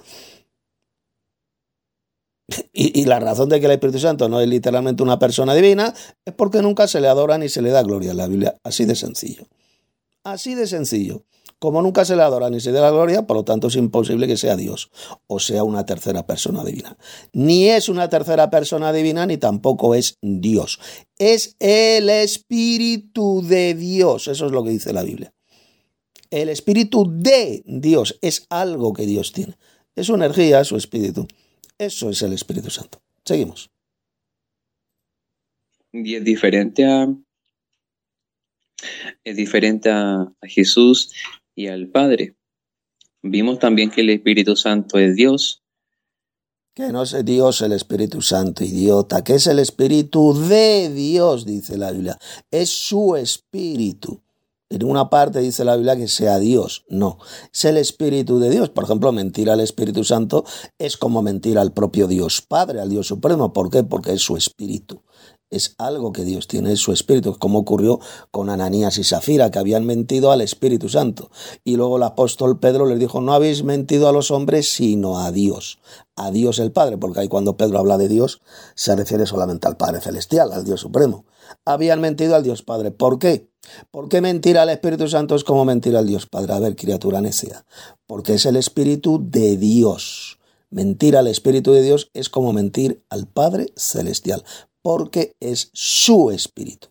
[SPEAKER 1] Y, y la razón de que el Espíritu Santo no es literalmente una persona divina es porque nunca se le adora ni se le da gloria en la Biblia. Así de sencillo. Así de sencillo. Como nunca se le adora ni se le da gloria, por lo tanto es imposible que sea Dios o sea una tercera persona divina. Ni es una tercera persona divina ni tampoco es Dios. Es el Espíritu de Dios. Eso es lo que dice la Biblia. El Espíritu de Dios es algo que Dios tiene. Es su energía, es su espíritu. Eso es el Espíritu Santo. Seguimos.
[SPEAKER 2] Y es diferente a, es diferente a, a Jesús y al Padre. Vimos también que el Espíritu Santo es Dios.
[SPEAKER 1] Que no es Dios el Espíritu Santo, idiota. Que es el Espíritu de Dios, dice la Biblia. Es su Espíritu. En una parte dice la Biblia que sea Dios. No, es el Espíritu de Dios. Por ejemplo, mentir al Espíritu Santo es como mentir al propio Dios Padre, al Dios Supremo. ¿Por qué? Porque es su Espíritu. Es algo que Dios tiene, es su Espíritu, como ocurrió con Ananías y Zafira, que habían mentido al Espíritu Santo. Y luego el apóstol Pedro les dijo, no habéis mentido a los hombres, sino a Dios. A Dios el Padre, porque ahí cuando Pedro habla de Dios, se refiere solamente al Padre Celestial, al Dios Supremo. Habían mentido al Dios Padre. ¿Por qué? ¿Por qué mentir al Espíritu Santo es como mentir al Dios Padre? A ver, criatura necia. Porque es el Espíritu de Dios. Mentir al Espíritu de Dios es como mentir al Padre Celestial. Porque es su Espíritu.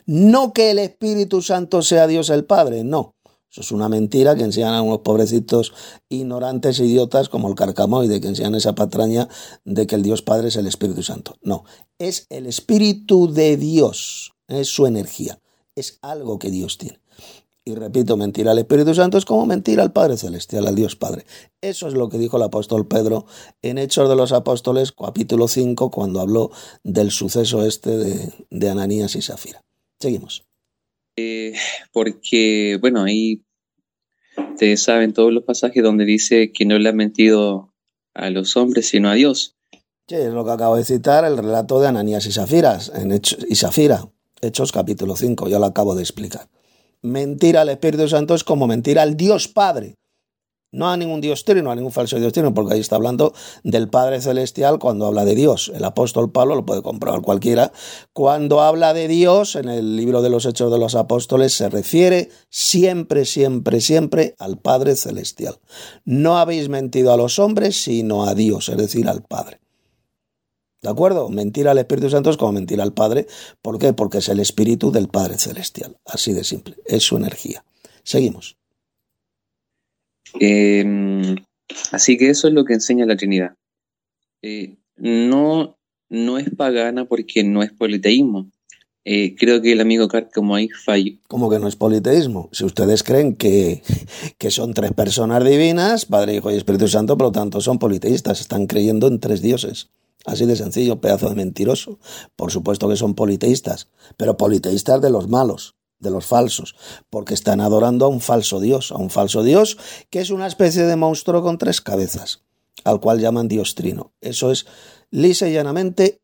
[SPEAKER 1] No que el Espíritu Santo sea Dios el Padre, no. Eso es una mentira que enseñan a unos pobrecitos ignorantes, idiotas, como el Carcamoide, que enseñan esa patraña de que el Dios Padre es el Espíritu Santo. No, es el Espíritu de Dios, es su energía, es algo que Dios tiene. Y repito, mentir al Espíritu Santo es como mentir al Padre Celestial, al Dios Padre. Eso es lo que dijo el apóstol Pedro en Hechos de los Apóstoles, capítulo cinco, cuando habló del suceso este de, de Ananías y Zafira. Seguimos.
[SPEAKER 2] Eh, porque, bueno, ahí ustedes saben todos los pasajes donde dice que no le ha mentido a los hombres, sino a Dios.
[SPEAKER 1] Sí, es lo que acabo de citar, el relato de Ananías y Zafira, en Hechos, y Zafira, Hechos capítulo cinco, ya lo acabo de explicar. Mentir al Espíritu Santo es como mentir al Dios Padre. No a ningún Dios trino, a ningún falso Dios trino, porque ahí está hablando del Padre Celestial cuando habla de Dios. El apóstol Pablo, lo puede comprobar cualquiera, cuando habla de Dios en el libro de los Hechos de los Apóstoles se refiere siempre, siempre, siempre al Padre Celestial. No habéis mentido a los hombres, sino a Dios, es decir, al Padre. ¿De acuerdo? Mentir al Espíritu Santo es como mentir al Padre. ¿Por qué? Porque es el Espíritu del Padre Celestial. Así de simple. Es su energía. Seguimos.
[SPEAKER 2] Eh, así que eso es lo que enseña la Trinidad. Eh, no, no es pagana porque no es politeísmo. Eh, creo que el amigo Cárcamo ahí falló.
[SPEAKER 1] ¿Cómo que no es politeísmo? Si ustedes creen que, que son tres personas divinas, Padre, Hijo y Espíritu Santo, por lo tanto son politeístas, están creyendo en tres dioses. Así de sencillo, pedazo de mentiroso. Por supuesto que son politeístas, pero politeístas de los malos, de los falsos, porque están adorando a un falso dios, a un falso dios que es una especie de monstruo con tres cabezas, al cual llaman Dios Trino. Eso es lisa y llanamente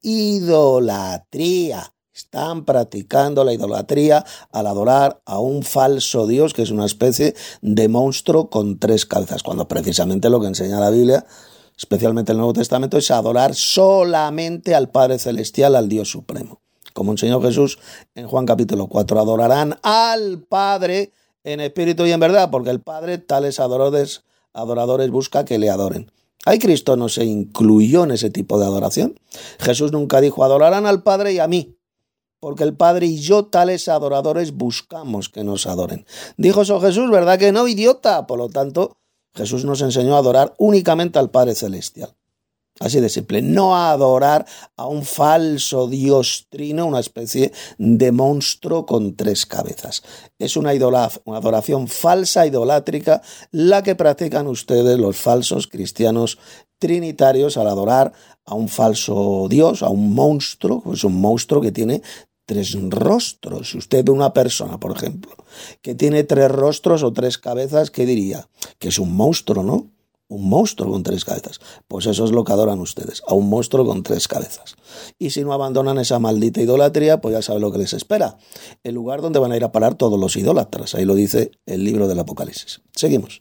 [SPEAKER 1] idolatría. Están practicando la idolatría al adorar a un falso Dios que es una especie de monstruo con tres cabezas, cuando precisamente lo que enseña la Biblia, especialmente el Nuevo Testamento, es adorar solamente al Padre Celestial, al Dios Supremo. Como enseñó Jesús en Juan capítulo cuatro, adorarán al Padre en espíritu y en verdad, porque el Padre tales adoradores, adoradores busca que le adoren. Ahí Cristo no se incluyó en ese tipo de adoración. Jesús nunca dijo, adorarán al Padre y a mí, porque el Padre y yo, tales adoradores, buscamos que nos adoren. Dijo eso Jesús, ¿verdad que no, idiota? Por lo tanto, Jesús nos enseñó a adorar únicamente al Padre Celestial. Así de simple, no a adorar a un falso Dios trino, una especie de monstruo con tres cabezas. Es una, idola, una adoración falsa, idolátrica, la que practican ustedes los falsos cristianos trinitarios al adorar a un falso Dios, a un monstruo, pues un monstruo que tiene tres rostros. Si usted ve una persona, por ejemplo, que tiene tres rostros o tres cabezas, ¿qué diría? Que es un monstruo, ¿no? Un monstruo con tres cabezas. Pues eso es lo que adoran ustedes, a un monstruo con tres cabezas. Y si no abandonan esa maldita idolatría, pues ya saben lo que les espera. El lugar donde van a ir a parar todos los idólatras. Ahí lo dice el libro del Apocalipsis. Seguimos.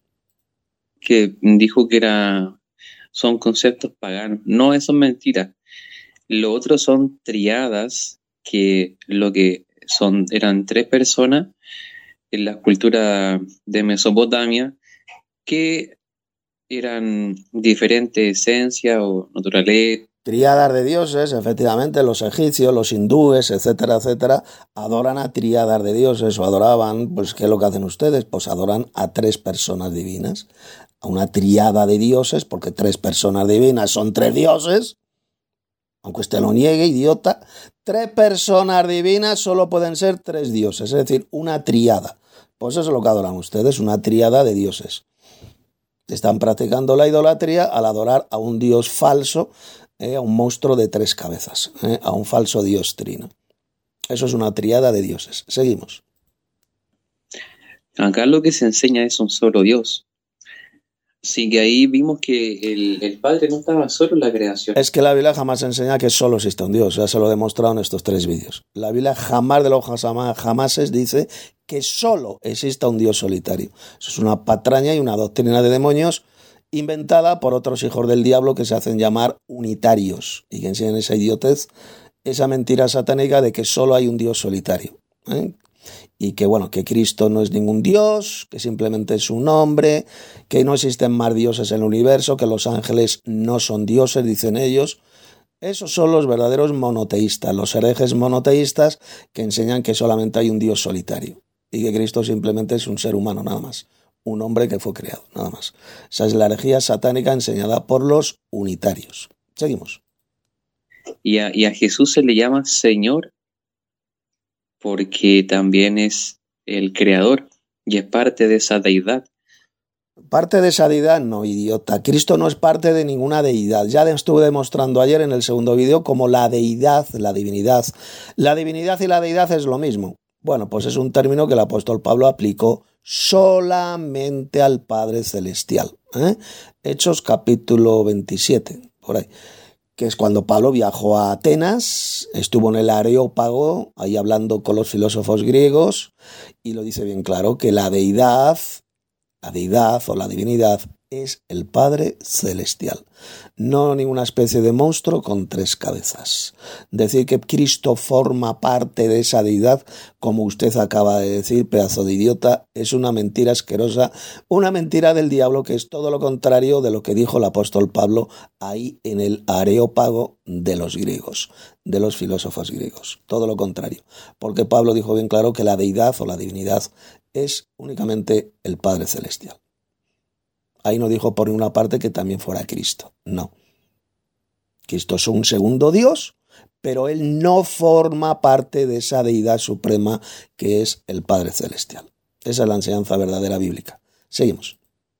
[SPEAKER 2] Que dijo que era, son conceptos paganos. No, eso es mentira. Lo otro son triadas, que lo que son eran tres personas en la cultura de Mesopotamia que eran diferentes esencias o naturaleza.
[SPEAKER 1] Triadas de dioses, efectivamente, los egipcios, los hindúes, etcétera, etcétera, adoran a triadas de dioses o adoraban, pues ¿qué es lo que hacen ustedes? Pues adoran a tres personas divinas, a una triada de dioses, porque tres personas divinas son tres dioses. Aunque usted lo niegue, idiota, tres personas divinas solo pueden ser tres dioses, es decir, una triada. Pues eso es lo que adoran ustedes, una triada de dioses. Están practicando la idolatría al adorar a un dios falso, eh, a un monstruo de tres cabezas, eh, a un falso dios trino. Eso es una triada de dioses. Seguimos.
[SPEAKER 2] Acá lo que se enseña es un solo Dios. Así que ahí vimos que el, el Padre no estaba solo en la creación.
[SPEAKER 1] Es que la Biblia jamás enseña que solo existe un Dios. Ya se lo he demostrado en estos tres vídeos. La Biblia jamás de los jamás dice que solo exista un Dios solitario. Eso es una patraña y una doctrina de demonios inventada por otros hijos del diablo que se hacen llamar unitarios y que enseñan esa idiotez, esa mentira satánica de que solo hay un Dios solitario, ¿eh? Y que bueno, que Cristo no es ningún Dios, que simplemente es un hombre, que no existen más dioses en el universo, que los ángeles no son dioses, dicen ellos. Esos son los verdaderos monoteístas, los herejes monoteístas que enseñan que solamente hay un Dios solitario y que Cristo simplemente es un ser humano, nada más, un hombre que fue creado, nada más. Esa es la herejía satánica enseñada por los unitarios. Seguimos.
[SPEAKER 2] Y a, y a Jesús se le llama Señor porque también es el creador y es parte de esa deidad.
[SPEAKER 1] Parte de esa deidad, no, idiota. Cristo no es parte de ninguna deidad. Ya estuve demostrando ayer en el segundo vídeo como la deidad, la divinidad. La divinidad y la deidad es lo mismo. Bueno, pues es un término que el apóstol Pablo aplicó solamente al Padre Celestial. ¿eh? Hechos capítulo veintisiete, por ahí. Que es cuando Pablo viajó a Atenas, estuvo en el Areópago, ahí hablando con los filósofos griegos, y lo dice bien claro, que la deidad, la deidad o la divinidad es el Padre Celestial, no ninguna especie de monstruo con tres cabezas. Decir que Cristo forma parte de esa deidad, como usted acaba de decir, pedazo de idiota, es una mentira asquerosa, una mentira del diablo que es todo lo contrario de lo que dijo el apóstol Pablo ahí en el Areópago de los griegos, de los filósofos griegos. Todo lo contrario, porque Pablo dijo bien claro que la deidad o la divinidad es únicamente el Padre Celestial. Ahí no dijo por una parte que también fuera Cristo, no. Cristo es un segundo Dios, pero Él no forma parte de esa deidad suprema que es el Padre Celestial. Esa es la enseñanza verdadera bíblica. Seguimos.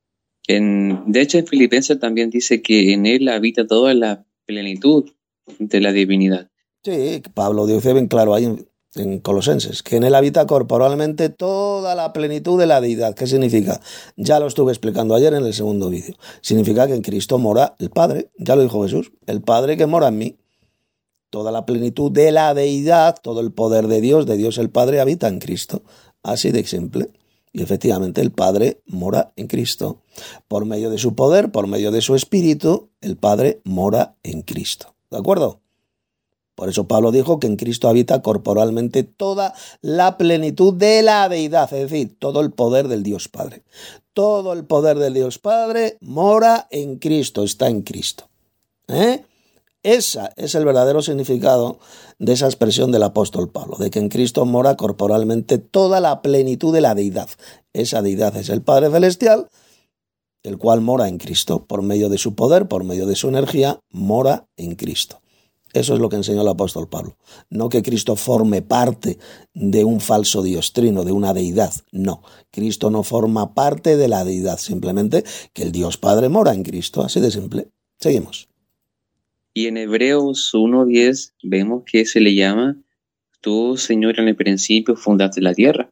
[SPEAKER 2] En, de hecho, en Filipenses también dice que en Él habita toda la plenitud de la divinidad.
[SPEAKER 1] Sí, Pablo dice bien claro ahí en, en Colosenses, que en Él habita corporalmente toda la plenitud de la deidad. ¿Qué significa? Ya lo estuve explicando ayer en el segundo vídeo. Significa que en Cristo mora el Padre, ya lo dijo Jesús, el Padre que mora en mí. Toda la plenitud de la deidad, todo el poder de Dios, de Dios el Padre, habita en Cristo. Así de simple. Y efectivamente el Padre mora en Cristo. Por medio de su poder, por medio de su Espíritu, el Padre mora en Cristo. ¿De acuerdo? Por eso Pablo dijo que en Cristo habita corporalmente toda la plenitud de la deidad, es decir, todo el poder del Dios Padre. Todo el poder del Dios Padre mora en Cristo, está en Cristo. ¿Eh? Ese es el verdadero significado de esa expresión del apóstol Pablo, de que en Cristo mora corporalmente toda la plenitud de la deidad. Esa deidad es el Padre Celestial, el cual mora en Cristo. Por medio de su poder, por medio de su energía, mora en Cristo. Eso es lo que enseñó el apóstol Pablo. No que Cristo forme parte de un falso diostrino, de una deidad. No, Cristo no forma parte de la deidad, simplemente que el Dios Padre mora en Cristo, así de simple. Seguimos.
[SPEAKER 2] Y en Hebreos uno diez vemos que se le llama, tú, Señor, en el principio fundaste la tierra.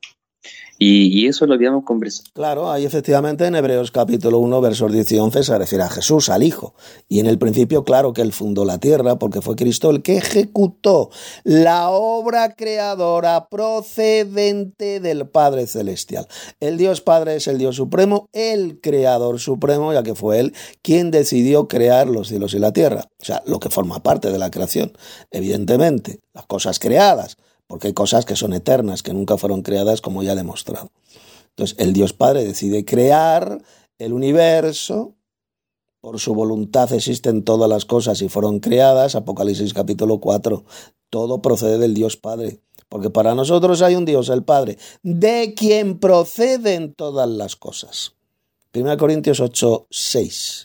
[SPEAKER 2] Y, y eso lo habíamos conversado.
[SPEAKER 1] Claro, ahí efectivamente en Hebreos capítulo uno, versos diez y once se refiere a Jesús, al Hijo. Y en el principio, claro que Él fundó la tierra porque fue Cristo el que ejecutó la obra creadora procedente del Padre Celestial. El Dios Padre es el Dios supremo, el Creador supremo, ya que fue Él quien decidió crear los cielos y la tierra. O sea, lo que forma parte de la creación. Evidentemente, las cosas creadas, porque hay cosas que son eternas, que nunca fueron creadas, como ya he demostrado. Entonces, el Dios Padre decide crear el universo, por su voluntad existen todas las cosas y fueron creadas, Apocalipsis capítulo cuatro, todo procede del Dios Padre, porque para nosotros hay un Dios, el Padre, de quien proceden todas las cosas. primera Corintios ocho, seis.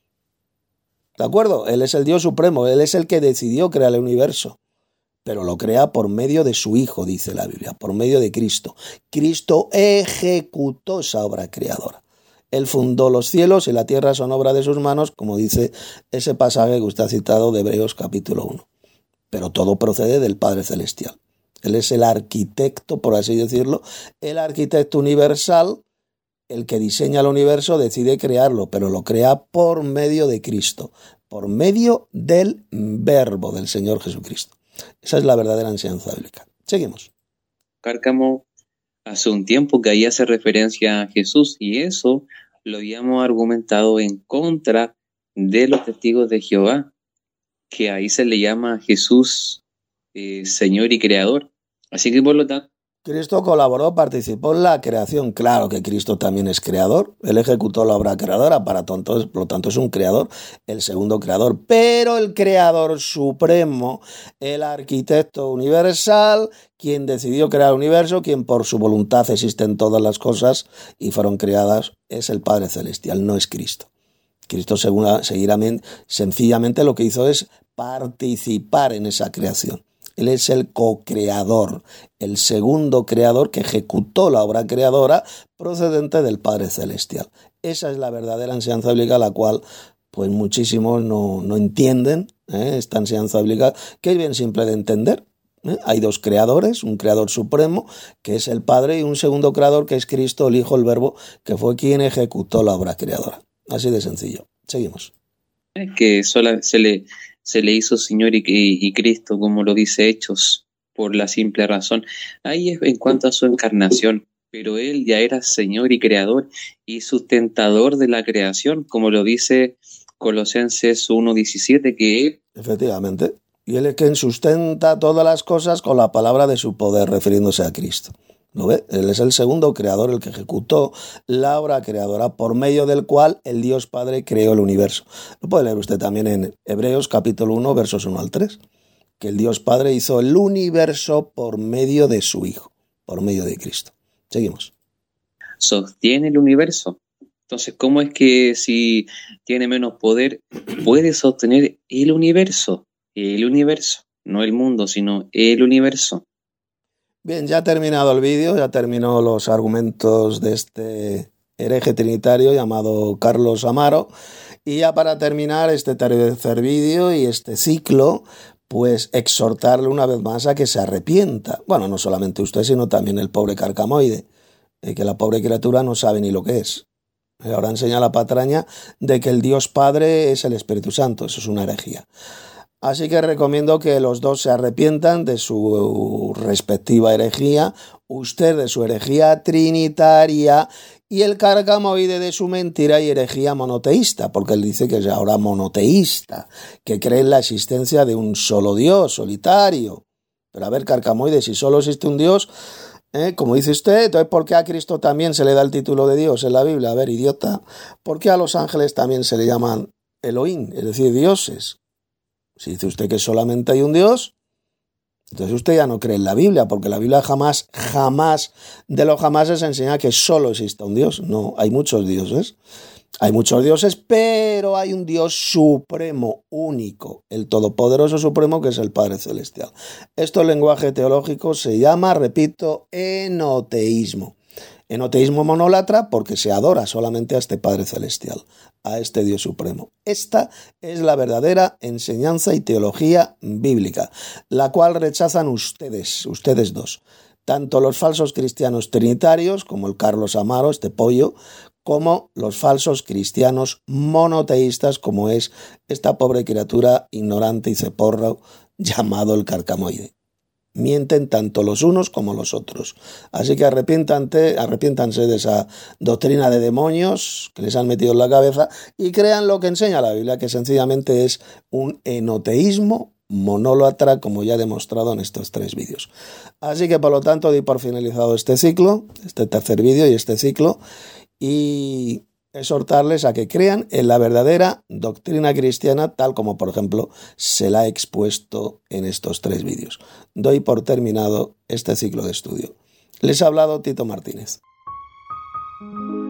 [SPEAKER 1] ¿De acuerdo? Él es el Dios supremo, Él es el que decidió crear el universo. Pero lo crea por medio de su Hijo, dice la Biblia, por medio de Cristo. Cristo ejecutó esa obra creadora. Él fundó los cielos y la tierra son obra de sus manos, como dice ese pasaje que usted ha citado de Hebreos capítulo uno. Pero todo procede del Padre Celestial. Él es el arquitecto, por así decirlo, el arquitecto universal, el que diseña el universo, decide crearlo, pero lo crea por medio de Cristo, por medio del Verbo del Señor Jesucristo. Esa es la verdadera enseñanza bíblica. Seguimos.
[SPEAKER 2] Cárcamo hace un tiempo que ahí hace referencia a Jesús y eso lo habíamos argumentado en contra de los testigos de Jehová, que ahí se le llama a Jesús eh, Señor y Creador. Así que por lo tanto,
[SPEAKER 1] Cristo colaboró, participó en la creación. Claro que Cristo también es creador. Él ejecutó la obra creadora, para tonto, por lo tanto es un creador, el segundo creador. Pero el creador supremo, el arquitecto universal, quien decidió crear el universo, quien por su voluntad existen todas las cosas y fueron creadas, es el Padre Celestial, no es Cristo. Cristo segura, seguidamente, sencillamente lo que hizo es participar en esa creación. Él es el co-creador, el segundo creador que ejecutó la obra creadora procedente del Padre Celestial. Esa es la verdadera enseñanza bíblica, la cual pues muchísimos no, no entienden, ¿eh? Esta enseñanza bíblica, que es bien simple de entender. ¿eh? Hay dos creadores, un creador supremo, que es el Padre, y un segundo creador, que es Cristo, el Hijo, el Verbo, que fue quien ejecutó la obra creadora. Así de sencillo. Seguimos.
[SPEAKER 2] que sola, se le... se le hizo Señor y, y, y Cristo, como lo dice Hechos, por la simple razón. Ahí es en cuanto a su encarnación, pero Él ya era Señor y Creador y sustentador de la creación, como lo dice Colosenses uno diecisiete, que Él...
[SPEAKER 1] Efectivamente, y Él es quien sustenta todas las cosas con la palabra de su poder, refiriéndose a Cristo. ¿Lo ve? Él es el segundo creador, el que ejecutó la obra creadora por medio del cual el Dios Padre creó el universo. Lo puede leer usted también en Hebreos capítulo uno, versos uno al tres, que el Dios Padre hizo el universo por medio de su Hijo, por medio de Cristo. Seguimos.
[SPEAKER 2] sostiene el universo. Entonces, ¿cómo es que si tiene menos poder puede sostener el universo? El universo, no el mundo, sino el universo.
[SPEAKER 1] Bien, ya ha terminado el vídeo, ya terminó los argumentos de este hereje trinitario llamado Carlos Amaro. Y ya para terminar este tercer vídeo y este ciclo, pues exhortarle una vez más a que se arrepienta. Bueno, no solamente usted, sino también el pobre carcamoide, eh, que la pobre criatura no sabe ni lo que es. Ahora enseña la patraña de que el Dios Padre es el Espíritu Santo. Eso es una herejía. Así que recomiendo que los dos se arrepientan de su respectiva herejía, usted de su herejía trinitaria y el carcamoide de su mentira y herejía monoteísta, porque él dice que es ahora monoteísta, que cree en la existencia de un solo Dios solitario. Pero a ver, carcamoide, si solo existe un Dios, ¿eh? Como dice usted, entonces ¿por qué a Cristo también se le da el título de Dios en la Biblia? A ver, idiota, ¿por qué a los ángeles también se le llaman Elohim, es decir, dioses? Si dice usted que solamente hay un Dios, entonces usted ya no cree en la Biblia, porque la Biblia jamás, jamás, de lo jamás se enseña que solo exista un Dios. No, hay muchos dioses. Hay muchos dioses, pero hay un Dios supremo, único, el Todopoderoso Supremo, que es el Padre Celestial. Esto en lenguaje teológico se llama, repito, enoteísmo. Enoteísmo monólatra porque se adora solamente a este Padre Celestial, a este Dios Supremo. Esta es la verdadera enseñanza y teología bíblica, la cual rechazan ustedes, ustedes dos, tanto los falsos cristianos trinitarios, como el Carlos Amaro, este pollo, como los falsos cristianos monoteístas, como es esta pobre criatura ignorante y ceporro llamado el carcamoide. Mienten tanto los unos como los otros. Así que arrepiéntanse, arrepiéntanse de esa doctrina de demonios que les han metido en la cabeza y crean lo que enseña la Biblia, que sencillamente es un enoteísmo monólatra, como ya he demostrado en estos tres vídeos. Así que por lo tanto doy por finalizado este ciclo, este tercer vídeo y este ciclo, y exhortarles a que crean en la verdadera doctrina cristiana, tal como por ejemplo se la he expuesto en estos tres vídeos. Doy por terminado este ciclo de estudio. Les ha hablado Tito Martínez.